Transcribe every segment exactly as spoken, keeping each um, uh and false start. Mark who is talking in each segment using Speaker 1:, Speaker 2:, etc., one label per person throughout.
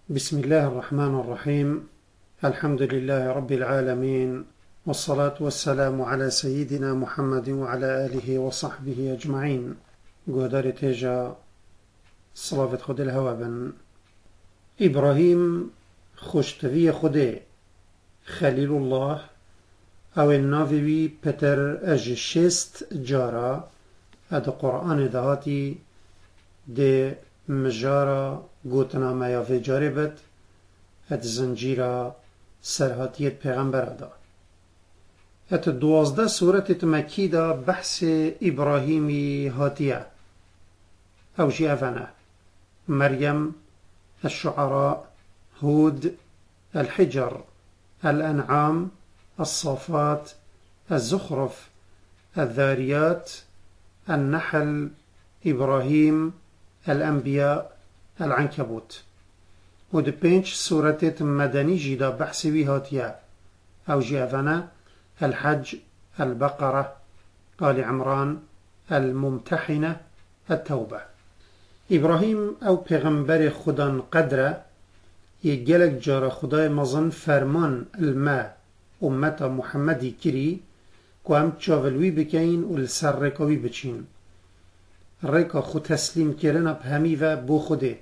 Speaker 1: بسم الله الرحمن الرحيم. الحمد لله رب العالمين، والصلاة والسلام على سيدنا محمد وعلى آله وصحبه أجمعين. قدر تيجا صلاة خد الهوا بن إبراهيم خوشتوي خده خليل الله او الناوي بتر اج شست جارا اد قرآن دهاتی ده مجارا گوتنا میا في جاربت اد زنجيرا سرهاتيت پیغمبر دا ات دوازده سورة مكي دا بحث إبراهيمي هاتية او جي افنه مريم، الشعراء، هود، الحجر، الأنعام، الصافات، الزخرف، الذاريات، النحل، إبراهيم، الأنبياء، العنكبوت. ود بينش سورة مدني جدا بحث هاتيا أو جافنا الحج، البقرة، آل عمران، الممتحنة، التوبة. إبراهيم أو پیغمبر خدا قدره يجلك جار خدای مزن فرمان الماء أمة محمدي كري كوام تشاولوي بكين والسر ركاوي بچين ركا خو تسليم كرنا بهمي و بو خوده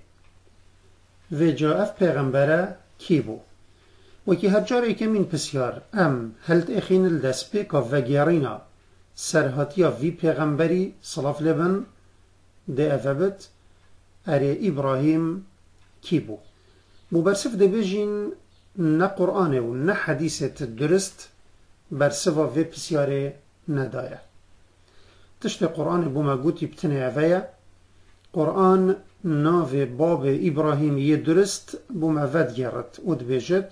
Speaker 1: و جا اف پیغمبره كي بو وكي هر جاره كمين پسيار ام هلت اخين الدس بيكا و گيرينا سرهاتيا في پیغمبري صلاف لبن ده افبت اري إبراهيم كي بو مبرسف ده بيجين نا قرآن و نا حديثة درست برسفا في بسياري ندايا تشت قرآن بوما قوتي بتنه افايا قرآن ناوي باب إبراهيم يدرست بوما فاد جرت ود بيجت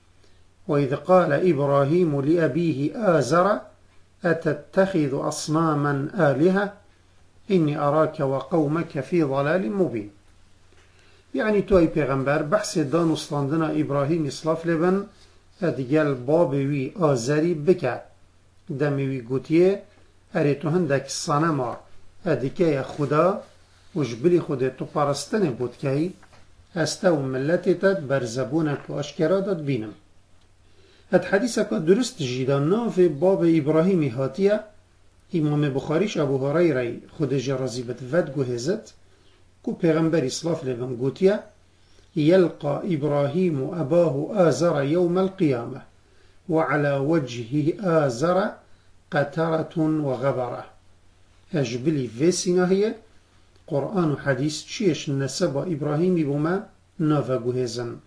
Speaker 1: وإذ قال إبراهيم لأبيه آزر أتتخذ أصناما آلهة إني أراك وقومك في ضلال مبين. يعني توي پیغمبر بحث دان استاندنا إبراهيم صلاف لبن ادگل باب وی آزری بکه دمی وی گوتیه اری تو هندک صنما ادکه خدا وجبلی خود تو پرستن بود که استو ملتی تد بر زبونک و اشکرا داد بینم. اد حدیثه که درست جیدان ناف باب إبراهيم هاتیه امام بخاریش ابو هريره خود جرازی بد ود گوهزت کو پیغمبر صلاف لبن گوتیه يلقى إبراهيم أباه آزر يوم القيامة وعلى وجهه آزر قترة وغبرة. أجبلي فيسنا هي قرآن وحديث تشيش نسب إبراهيم بما نافا جهزن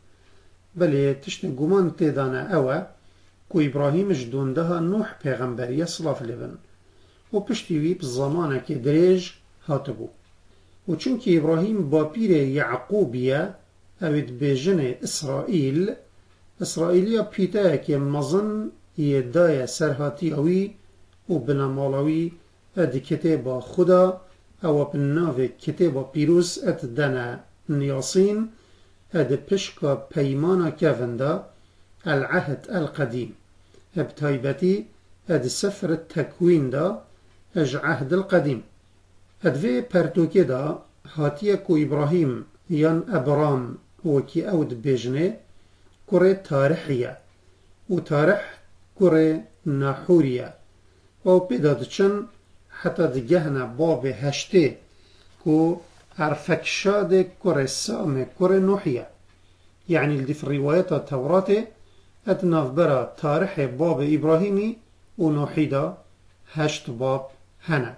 Speaker 1: بل تشن قمان تيدانا أوا كو إبراهيم جدون دها نوح پیغمبر يصلاف لبن وبشتوي بالزمانة كدريج هاتبو وچونك إبراهيم بابير يعقوبية اوید بیجن اسرائیل اسرائیلیا پیتا که مزن یدای سرهاتی اوی و بنامالاوی اد کتاب خدا او بناو کتاب پیروز اد دنا نیاسین اد پشکا پیمانا کوندا العهد القدیم ابتایبتی اد سفر التکوین دا اج عهد القدیم اد في پرتوکه دا هاتیه کو ابراهیم یان ابرام وكي أود بيجنه كوري تاريخية وتاريخ كوري ناحورية و بيدادشن حتى دجهنا باب هشته كو عرفكشاد كوري سامي كوري نوحية يعني اللي في الروايات التوراة اتناف برا تاريخ باب إبراهيمي ونوحيدا هشت باب هنا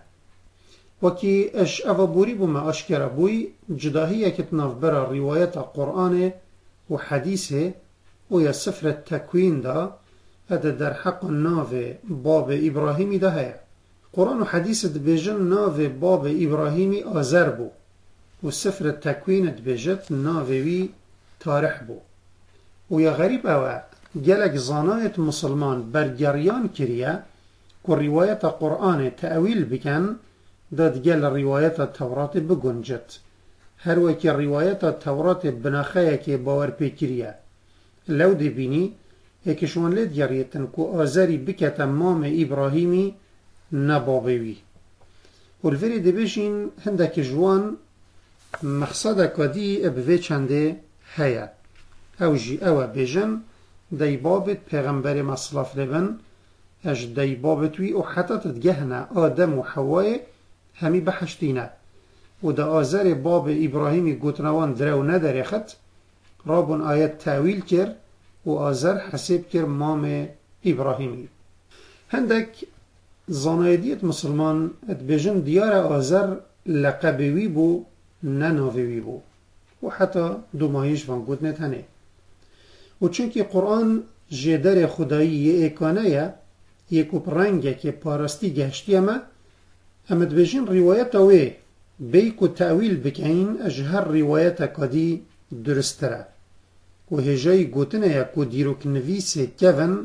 Speaker 1: وكي اش افابوري بما اشكر بوي جداهية كتناف برا روايات القرآن وحديثه ويا سفر التكوين دا هذا در حق الناف باب إبراهيمي دا هيا قرآن وحديث دبيجن ناف باب إبراهيمي آزر بو والسفر التكوين دبيجت ناف وي تاريخ بو ويا غريب اوه جلك زاناية مسلمان برگريان كريا كو رواية القرآن تأويل بكن داد جل روايات التوراة بگنجت هر وكي روايات التوراة بناخايا كي باور بيكريا لو دي بيني اكشوان لد جريتن كو آزاري بكتا مام إبراهيمي نبابيوي والفري دي بيشين هندك جوان مقصد كدي ابوي چنده هيا او جي او بيجن دي بابت پیغمبر مصلاف لبن اج دي بابت وي او حتى تتجهنا آدم و حواي همي بحشتينا و دا آزر باب إبراهيمي قوتنوان درو ندرخت رابون آيات تاويل كر و آزر حسيب كر مام إبراهيمي هندك زانايدية مسلمان اتبجن ديار آزر لقبوي بو نناوي بو و حتى دومايش فان قوتنت هنه و چونكي قرآن جدر خدایی اکانه یکو پرنگه که پارستی گشتی اما اما دبجن روایت اوه بیکو تأویل بکین اجهر روایت کدی درستره و هجای گوتنه یکو دیروک نویس کون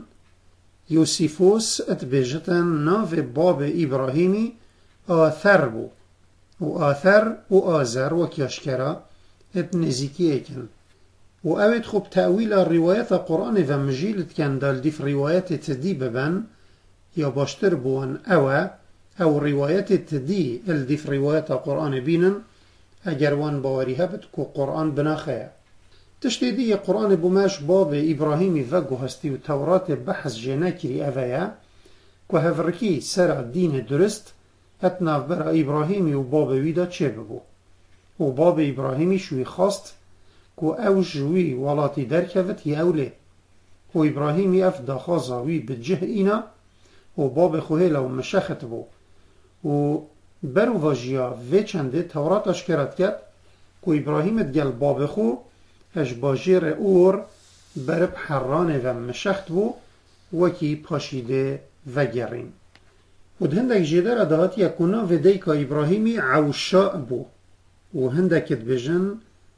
Speaker 1: یوسیفوس اتبجتن ناو باب ابراهیمی آثر بو و آثر و آزر و کیاشکرا ات نزیکی اکن و اوید خوب تأویل روایت قرآن و مجیلت کن دال دیف روایت تدی ببن یا باشتر بوان اوه او روایت تدی الدیف روایت قرآن بینن اگر وان باوری هبت که قرآن بناخه تشتی دی قرآن بوماش باب ابراهیمی وگو هستی و تورات بحث جنه کری اوه که هفرکی سر دین درست اتناف برا ابراهیمی و باب ویدا چه ببو و باب ابراهیمی شوی خواست که او جوی ولاتی درکوت یا اوله و ابراهیمی اف داخازاوی بجه اینا و باب خوهیلا و مشخت بو و برو واجیا وی چنده تورات اشکرات کرد که ابراهیم دگل باب خو اش باجیر اور برب حرانه و مشخت بو وکی پاشیده و گرین و هندک جیدر ادهات یکونا و دیکا ابراهیمی عوشاء بو و هندک بجن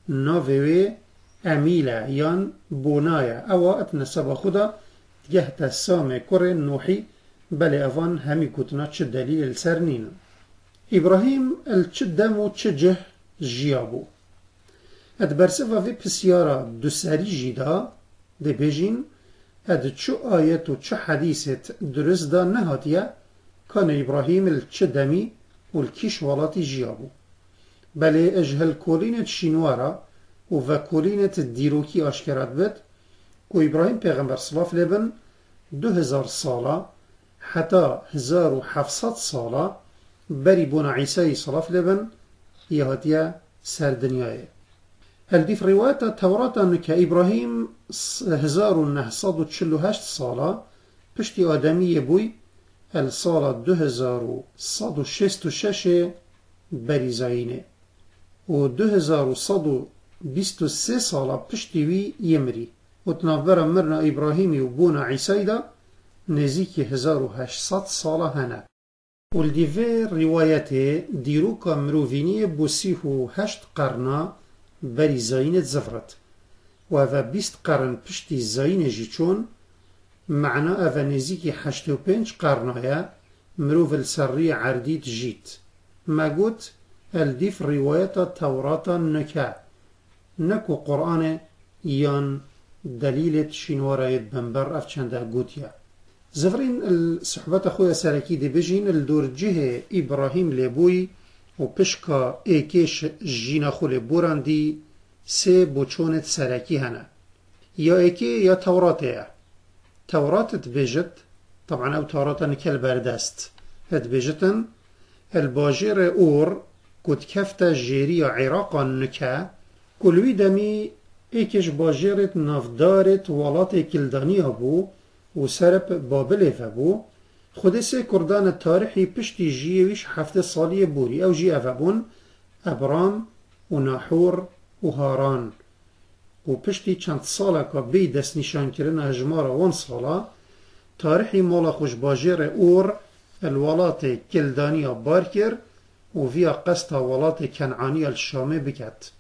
Speaker 1: ناوی امیله یان بونایه او اتنسبا خدا گهت سام کر نوحی بله اوان همی کتنا چه دلیل سرنین ابراهیم الچه دم و چه جه جیابو اد برسفا وی پسیارا دو سری جیدا ده بجین اد چه آیت و چه حدیثت درست دا نهاتیه کان ابراهیم الچه دمی و الکیش والاتی جیابو بله اجهل کولینت شینوارا و و کولینت دیروکی آشکرات بد که ابراهیم پیغمبر صلاف لبن دو هزار ساله حتی هزار و هفتصد ساله بری بونا عیسی صلاف لبن یهاتیه سر دنیای الدیف روایت توراتا که ابراهیم هزار و نهصد و چل و هشت ساله پشتی آدمی بوی السال دو هزار و صد و شست و شش بری زاینه و دو هزار و صد و بیست و سه ساله پشتی وی یمری و تنافبر مرنا ابراهیمی و بونا عیسی دا نزیک هزار و هشتصد ساله هنه و الدیوه روایت دیروکا مروفینی بو سیح و هشت قرنا بری زاینت زفرت و اوه بیست قرن پشتی زاینه جی چون معنا اوه نزیک هشت و پنج قرنایه مروف السری عردیت جیت ما گوت الدیف روایت توراتا نکه نکو قرآن یان دلیلت شینوارایت بنبر اف چنده گوتیا زفرین الصحبت خوی سرکی دی بجین الدور جه ابراهیم لبوی و پشکا ایکش جینا خو لبوران دی سه بوچونت سرکی هنه یا ایکی یا توراته توراتت بجت طبعا او توراتا نکل بردست هد بجتن الباجر اور کد کفت جیری عراقا نکه کلوی دمی ایکش باجرت نافدارت ولات کلدانی بو و سرب بابل بو خود سه کردان تاریخی پشتی جیویش هفته سالی بوری او جی افبون ابرام و ناحور و هاران و پشتی چند ساله که بی دست نشان کرن هجمارا وان ساله تاریخی مالا خوش باجر اور الولات کلدانی بار کر و ویا قصد ولات کنعانی الشامه بکت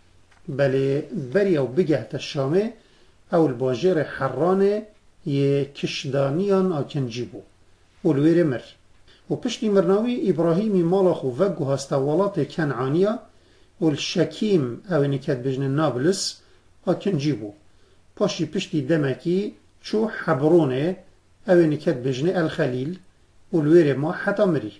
Speaker 1: بله بری او بگهت الشامه او الباجر حرانه ی کشدانیان آکنجی بو اولویر مر و پشتی مرناوی ابراهیمی مالاخو وگو هستا ولات کنعانیا و الشکیم او نکت بجن نابلس آکنجی بو پاشی پشتی دمکی چو حبرونه او نکت بجن الخلیل اولویر ما حتا مری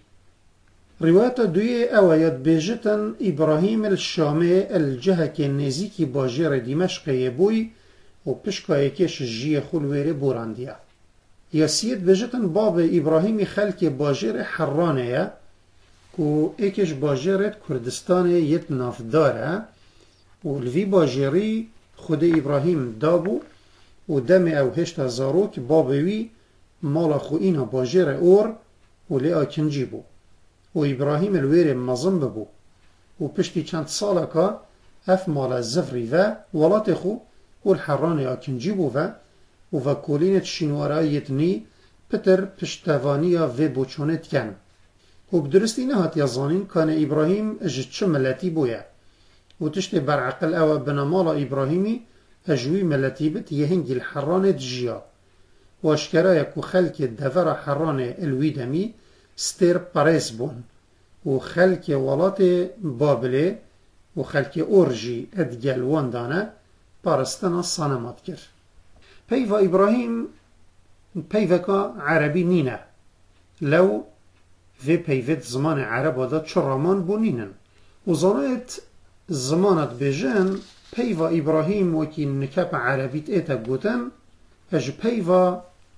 Speaker 1: روایت دوی اوایت بیجتن ابراهیم الشامه الجهک نزیکی باجر دمشق بوی و پشکای کش جی خول ویره بوراندیه. یا سید بجتن باب ابراهیمی خلک باجر حرانه یا که ایکش باجرت کردستان یت نافداره و الوی باجری خود ابراهیم دابو و دم او هشت زاروک بابوی مالا خو اینا باجر اور و لیا کنجی بو و ابراهیم الویر مزم ببو و پشتی چند ساله که اف مالا زفری و ولات خو و الحرانه اکنجی بو و و کولینت شنوارایت نی پتر پشتوانیا و بوچونت کن و بدرستی نهات یزانین کان ابراهیم اجد چه ملتی بویا و تشت برعقل او بنامالا ابراهیمی اجوی ملتی بت یهنگی الحرانه جیا و اشکرای که خلک دور حرانه الویدمی ستر پریس بون و خلک ولات بابله و خلک اورجی ادگل واندانه پارستنا صنمات کر پیو ابراهیم پیوکا عربی نینه لو في پیوت زمان عرب دا چرامان بونینن و زانایت زمانت بجن پیو ابراهیم وکی نکب عربیت ایتا گوتن اج پیو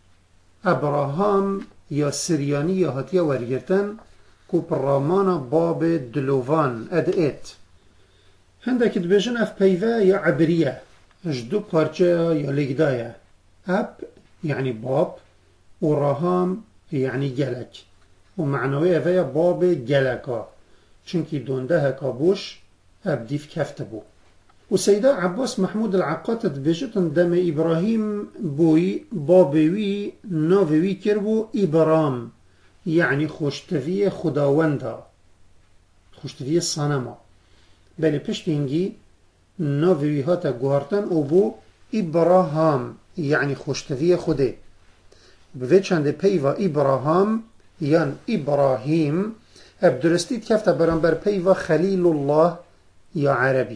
Speaker 1: ابراهام یا سریانی یا هاتیا ورگرتن کو پرامان باب دلوان اد ایت هندکت بجن اف پیو یا عبریه اج دو پارچه یا لگدایه اب يعني باب وراهام يعني جلك ومعنوية فيها باب جلكا چونكي دونده كابوش ابديف كفتبو وسيدة عباس محمود العقاد تبجتن دم إبراهيم بوي بابوي ناوي كربو إبرام يعني خوشتفية خداوندا خوشتفية صنما بل پشتينجي ناوي هاتا گوهرتن او بو إبراهام يعني خوشتوی خوده به چند پیوا ابراهام یان ابراهیم اب درستید کفت برانبر پیوا خلیل الله یا عربی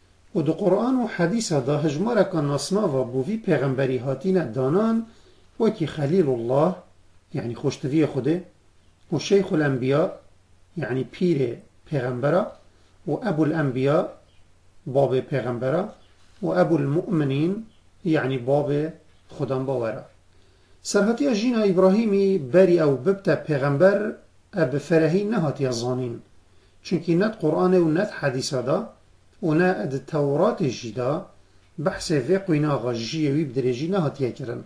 Speaker 1: و دو قرآن و حدیث دا هجماره که نصناوا بووی پیغمبری هاتین دانان وکی خلیل الله يعني خوشتوی خوده و شیخ الانبیاء يعني پیر پیغمبره و ابو الانبیاء باب پیغمبره و ابو المؤمنین يعني باب خدام باوره سرهاتي جينا إبراهيمي بري أو ببتا پیغمبر اب فرهي نهاتي الظانين چونكي نت قرآن و نت حديثة دا و نا اد تورات جيدا بحث في قوينا غاجية وي بدرجي نهاتي كرن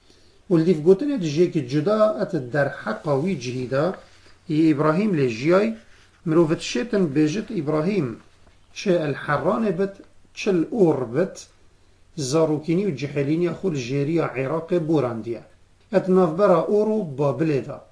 Speaker 1: والديف قوتن ادجيك جدا ات در حقا وي جهيدا هي إبراهيم لجياي مروفت شيطن بيجت إبراهيم چه الحران بت چه الأور بت زاروكيني و جحليني خول جيريا عراق بورانديا اتناف برا اورو بابل دا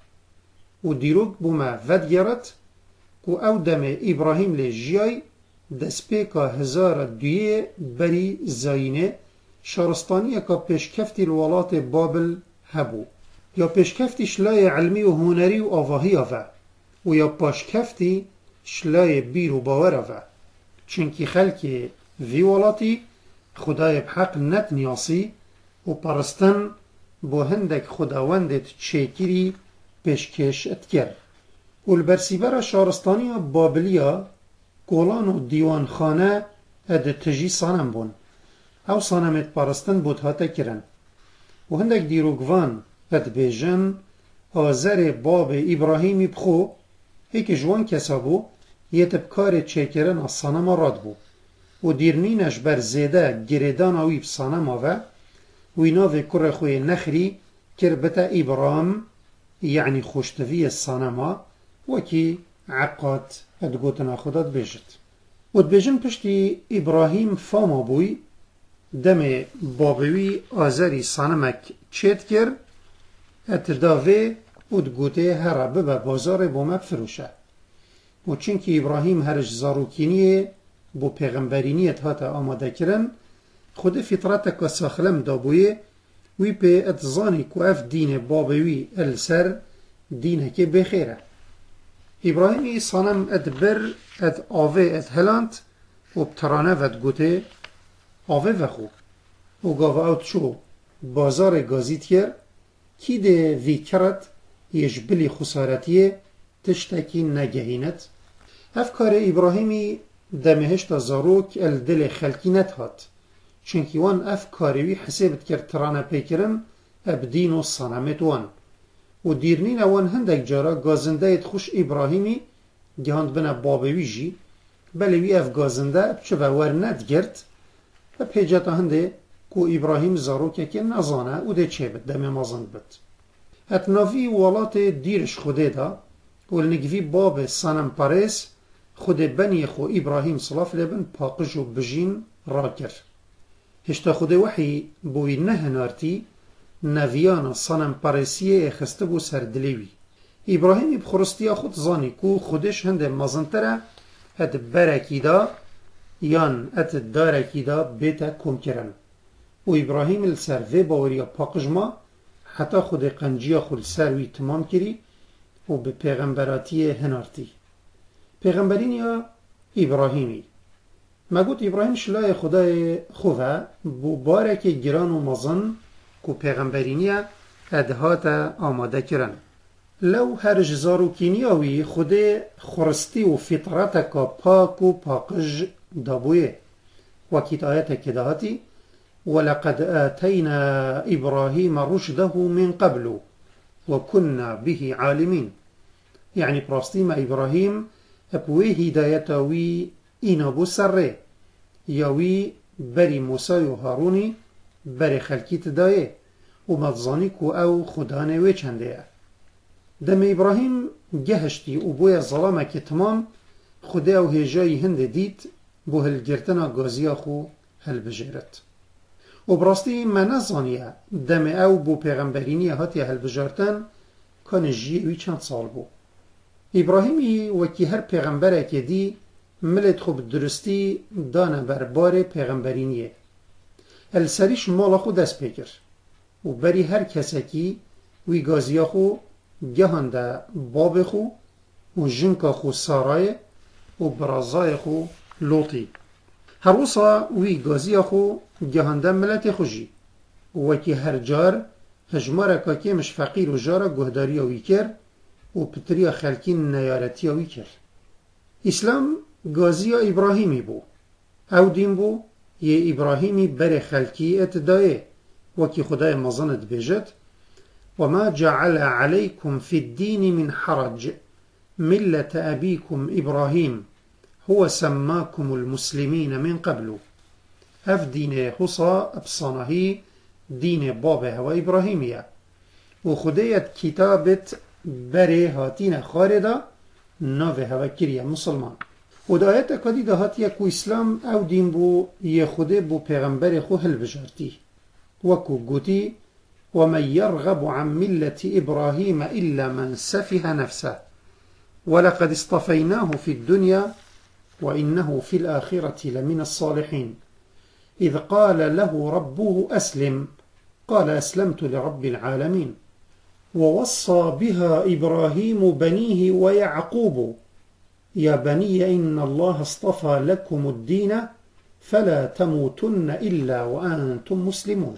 Speaker 1: و ديروك بوما ود گرت كو او دم ابراهيم لجياي دسپيكا هزار دوية بري زاينه شارستانية كا پشكفتي الولات بابل هبو يا پشكفتي شلاي علمي و هنري و آواهي آفا و يا پاشكفتي شلاي بير و باور آفا چنكي خلق في ولاتي خدای بحق نت نیاسی و پرستن با هندک خداوندت چیکیری پیشکش اتکر و البرسیبر شارستانی بابلیا گولان و دیوان خانه اد تجی صنم بون او صنمت پرستن بود هاته کرن و هندک دیروگوان اد بیجن آزر باب ابراهیمی بخو ایک جوان کسا بو یتب کار چیکرن از صنم راد بو و دیرنینش بر زیده گریدان آوی بسانم آوه و ایناوی کر خوی نخری کربتا ابرام یعنی خوشتوی الصنما وکی عقاد ادگوتنا خودت بیجت و دبیجن پشتی ابراهیم فاما بوی دم بابوی آزری صنمک چید کر اتداوی و دگوته هر ببا بازار بومک فروشه و چونکه ابراهیم هرش زاروکینیه بو پیغمبرینیت هاتا آماده کرن خود فطرت که ساخلم دابویه وی پی اتزانی که اف دین بابوی السر دینه که بخیره ابراهیمی صنم ادبر اد آوه اد هلانت و بترانه ود گوته آوه وخو و گاوه اوت شو بازار گازیت کر کی ده وی کرد یش بلی خسارتیه تشتکی نگهینت اف کار ابراهیمی دمهشت زاروک الدل خلکی نتهات چونکی وان اف کاروی حسابت کرد ترانه پیکرن ابدین و صنمت وان و دیرنین وان هندک جارا گازنده ایت خوش ابراهیمی گهاند بنا بابوی جی بلوی اف گازنده چه ور ندگرد و پیجتا هنده کو ابراهیم زاروکه که نزانه او ده چه بد دم مازند بد ات ناوی ولات دیرش خوده دا ولنگوی باب صنم پارس خود بنی خو ابراهیم صلاف لبن پاقج و بجین را کر هشتا خود وحی بوی نه نارتی نویان صنم پارسیه خسته بو سردلیوی ابراهیم بخورستی خود زانی کو خودش هنده مازنتره ات برکی دا یان ات دارکی دا بیتا کم کرن و ابراهیم السر و باوریا پاقج ما حتی خود قنجیا خود سروی تمام کری و به پیغمبراتی هنارتی پیغمبرین یا ابراهیمی ما گوت ابراهیم شلای خدای خواه بو بارک گران و مزن کو پیغمبرینی ادهات آماده کرن لو هر جزارو کینیاوی خود خورستی و فطرت کا پاک و پاقج دابویه وکیت آیت کدهاتی ولقد آتينا إبراهيم رشده من قبل وكنا به عالمين يعني براستي ما إبراهيم أبوي هدايتوي إنابو سره يوي بري موسى وهاروني بري خلقيت دايه ومتظانيكو أو خدانه ويچنده دم إبراهيم جهشتي وبويا الظلامة كتمام خده أو هجاي هند ديت بو هلگرتنا غازيا خو هل بجيرت و براستی من نزانیه دم او بو پیغمبرینی هاتی هل بجارتن کان جیوی چند سال بو ابراهیمی وکی هر پیغمبره که دی ملت خوب درستی دانه بربار پیغمبرینیه السریش مالا خود دست پیکر و بری هر کسکی وی گازیا خو گهانده باب خو و جنکا خو سارای و برازای خو لوطی هر وصا وی گازیا خو گهانده ملت خوشی وکی هر جار هجماره که مش فقیر و جارا گهداری وی کر و پتریا خلکین نیارتی وی کر اسلام گازیا ابراهیمی بو او دین بو یه ابراهیمی بر خلکی اتدایه وکی خدای مزند بجد وما جعل عليكم في الدين من حرج ملة أبيكم إبراهيم هو سماكم المسلمين من قبل اف دين حصا ابصانهي دين بابه و إبراهيمية و خديت كتابت بري هاتين خاردا نوه هوا كريا مسلمان و دايت اكادي دا هاتيا كو اسلام او دين بو يخده بو پیغمبر خو هل بجارتي وكو قوتي ومن يرغب عن ملة إبراهيم إلا من سفه نفسه ولقد اصطفيناه في الدنيا وإنه في الآخرة لمن الصالحين إذ قال له ربه أسلم قال أسلمت لرب العالمين ووصى بها إبراهيم بنيه ويعقوب يا بني إن الله اصطفى لكم الدين فلا تموتن إلا وأنتم مسلمون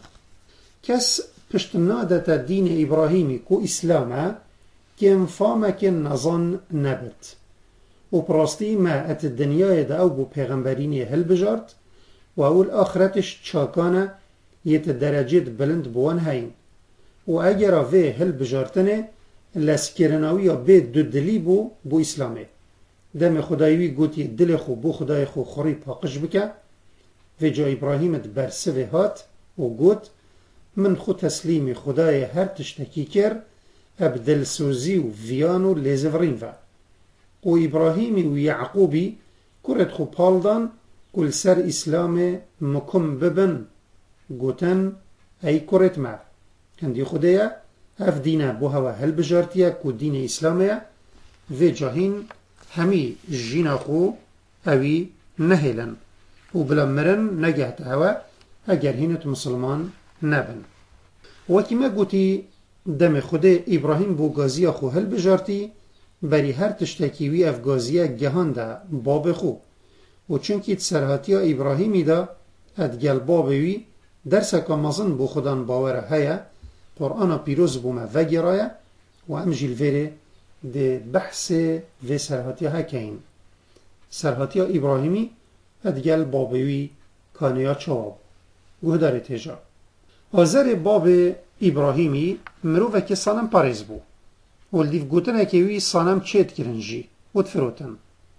Speaker 1: كس پشتنادة دين إبراهيم كو إسلاما كم فامك نظن نبت و پراستی ما ات الدنیای دا او بو پیغمبرینی هل بجارت و اول آخرتش چاکانه یت درجت بلند بوان هین و اگر اوه هل بجارتنه لسکرناوی یا بید دو دلی بو بو اسلامه دم خدایوی گوتی دل خو بو خدای خو خوری پاقش بکه و جا ابراهیمت برسه هات و گوت من خو تسلیم خدای هر تشتکی کر ابدل سوزی و ویانو لیزورین و و ابراهیمی و یعقوبی کرد خو پالدان کل سر اسلام مکم ببن گوتن ای کرد ما هندی خودیا اف دینه بو هوا هل بجارتیا کو دین اسلامیا و جاهین همی جینا خو اوی نهلن و بلا مرن نگهت هوا اگر هینت مسلمان نبن وکی ما گوتی دم خود ابراهیم بو گازیا خو هل بجارتی بری هر تشتکیوی افگازیه گهان ده باب خو و چونکی سرحاتی ابراهیمی ده ادگل بابوی درس کامازن بو خودان باوره هیا قرآن پیروز بومه وگرایه و ام جلوره ده بحث و سرحاتی ها کهین سرحاتی ابراهیمی ادگل بابوی کانیا چواب گهدار تیجا آزر باب ابراهیمی مروفه که صنم پارز بو ولدیف گوتنه که وی صنم چید کرنجی ود فروتن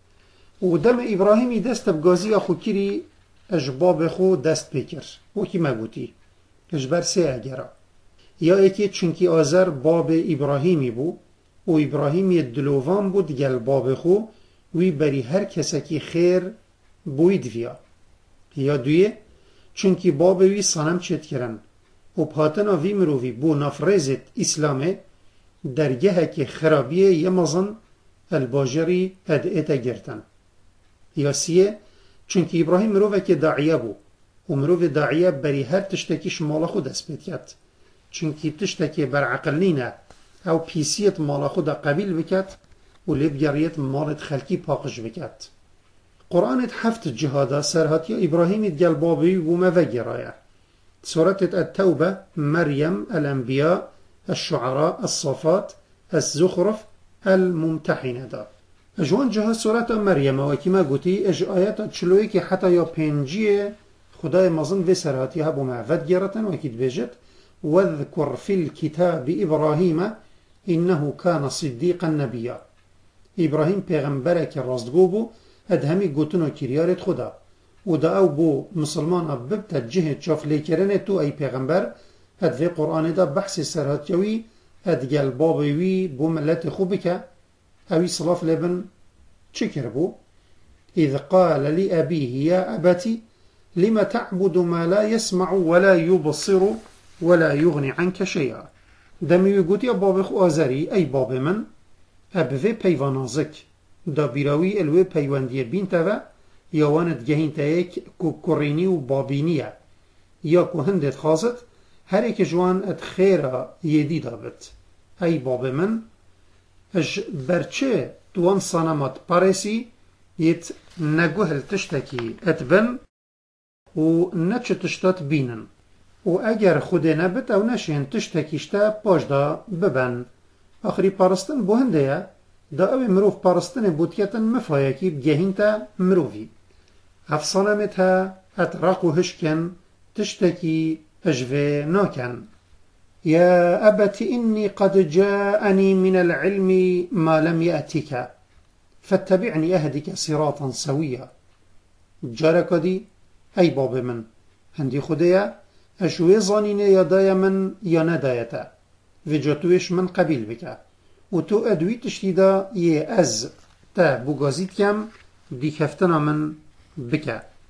Speaker 1: و دم ابراهیمی دست بگازی خو کری اج باب خو دست بکر وکی ما گوتی اج بر سه اگرا یا ایکی چونکی آزر باب ابراهیمی بو و ابراهیمی دلوان بود گل باب خو وی بری هر کسکی خیر بوید ویا یا دویه چونکی باب وی صنم چید کرن و پاتنا وی مروی بو نفرزت اسلامه درگه که خرابیه یمازن الباجری ادعیتا گرتن یا سیه چونکی ابراهیم مروه که داعیه بو و مروه داعیه بری هر تشتکیش مالا خود دست بید کرد چونکی تشتکی بر عقل نینه او پیسیت مالا خود قبیل بکد و لیبگریت مالت خلکی پاقش بکد قرآنت هفت جهاده سرهاتی ابراهیمی دگل بابی و موگرایه سورة التوبة مريم الأنبياء الشعراء الصافات الزخرف الممتحنة دا اجوان جها سورة مريم وكما قلتي اج آيات تشلوي كي حتى يا بينجيه خدای مظن في سرهاتي هبو معفد جرة وكيد بيجت واذكر في الكتاب إبراهيم إنه كان صديقا نبيا إبراهيم پیغمبرك رازدگوبو ادهمي قلتنو كريارت خدا و دا او بو مسلمان ببتا جهد شاف ليكرنه تو اي پیغمبر اد في قرآن دا بحث سرهاتيوي اد گل بابوي بو ملت خوبك اوي صلاف لبن چكر بو إذ قال لأبيه يا أبتي لما تعبد ما لا يسمع ولا يبصر ولا يغني عنك شيئا دمي يقول يا بابخ آزري أي باب من أبذي بيوانازك دا بيراوي الوي بيواندية بينتوا يوانت جهين تايك كو كوريني و بابينية يا كو هندت خاصت هر ايك جوان ات خيرا يدي دابت أي باب من اج برچه دوان صنمات باريسي يت نگوهل تشتكي اتبن و نچ تشتات بينن و اگر خود نبت او نشين تشتكيشتا باش دا ببن آخری پارستن بو هنده دا اوی مروف پارستن بودکتن مفایکی بگهین تا مروفی افصانمت ها اتراقو هشکن تشتكي اجوه ناكن يا أبت إني قد جاءني من العلم ما لم يأتك فاتبعني أهدك صراطا سويا جارك دي أي باب من هندي خديا أشوي ظانين يا دايا من يا ندايتا وجاتوش من قبيل بك وتو أدوي تشتيدا يه أز تا بوغازيت كم دي كفتنا من بك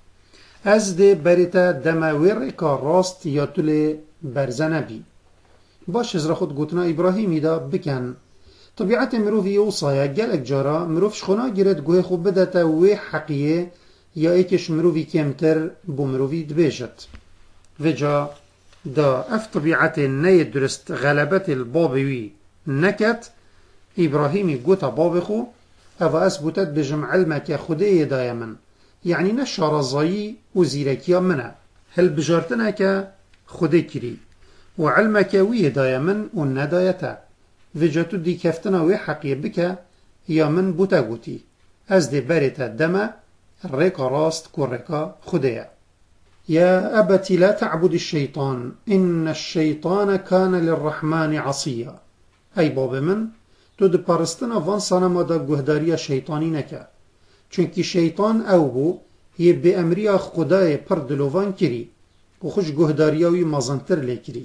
Speaker 1: أز دي بريتا دما ويركا راست يا تولي برزنبي باش از را خود گوتنا ابراهیمی دا بکن طبیعت مروفی یوصایا گلک جارا مروفش خونه گیرد گوه خوب بدتا وی حقیه یا ایکش مروفی کمتر بو مروفی دبیجت و جا دا اف طبیعت نی درست غلبت البابوی نکت ابراهیمی گوتا بابخو او اثبتت بجمع علمك خودی دایمن یعنی نشارزایی و زیرکیا منه هل بجارتنا که خودی کری وعلمك ويه دايما وندايتا وجاتو دي كفتنا وي حقية بك يا من بوتاغوتي از دي بريتا دما ريكا راست كوريكا خديا يا أبت لا تعبد الشيطان إن الشيطان كان للرحمن عصيا أي باب من تو دي پارستنا وان سانما دا گهداريا شيطاني نكا چونكي شيطان او بو يبي أمريا خداي پر دلوان كري وخش گهدارياوي مازنتر لكري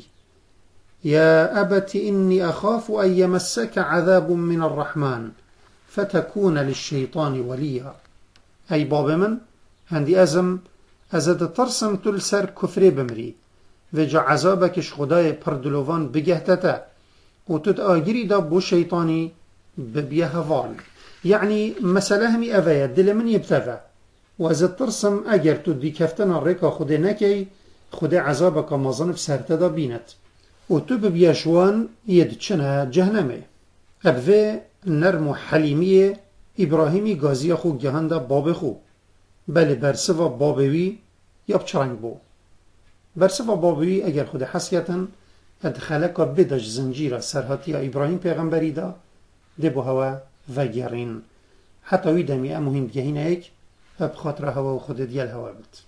Speaker 1: يا أبت إني أخاف أن يمسك عذاب من الرحمن فتكون للشيطان وليا أي باب من هندي أزم أزد ترسم تلسر كفر بمري وجا عذابكش خداي پردلوان بگهتتا وتد آگيري دا بو شيطاني ببيه فال يعني مسألة همي أفايا دل من يبتفى وأزد ترسم أجر تدي كفتنا الرقا خدي نكي خدي عذابك مظنف سرتدا بينت و تو ببیاشوان یدچنه جهنمه ابوه نرم و حلیمیه ابراهیمی گازی خو گهنده باب خو بله برسوا بابوی یا بچرنگ بو برسوا بابوی اگر خود حسیتن ادخلکا بدش زنجیر سرحاتی ابراهیم پیغمبری دا ده بو هوا وگرین حتی وی دمی اموهیم گهینه ایک بخاطر هوا و خود دیل هوا بد